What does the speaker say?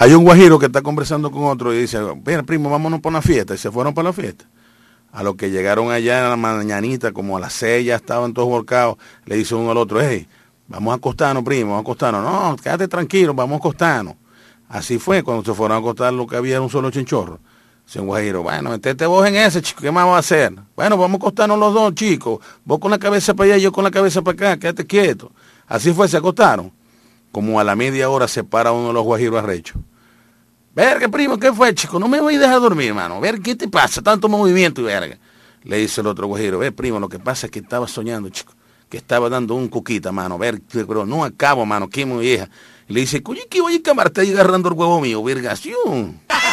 Hay un guajiro que está conversando con otro y dice, mira, primo, vámonos para una fiesta. Y se fueron para la fiesta. A lo que llegaron allá en la mañanita, como a las 6, ya estaban todos volcados, le dice uno al otro, hey, vamos a acostarnos, primo, vamos a acostarnos. No, quédate tranquilo, vamos a acostarnos. Así fue, cuando se fueron a acostar, lo que había era un solo chinchorro. Dice un guajiro, bueno, metete vos en ese, chico, ¿qué más va a hacer? Bueno, vamos a acostarnos los dos, chicos. Vos con la cabeza para allá, yo con la cabeza para acá, quédate quieto. Así fue, se acostaron. Como a la media hora se para uno de los guajiros arrechos. Verga, primo, ¿qué fue, chico? No me voy a dejar dormir, hermano. Ver, ¿qué te pasa? Tanto movimiento y verga. Le dice el otro guajiro, primo, lo que pasa es que estaba soñando, chico, que estaba dando un cuquita, mano. Ver, pero no acabo, mano, qué muy vieja. Y le dice, oye, ¿qué voy a camarada agarrando el huevo mío, vergación?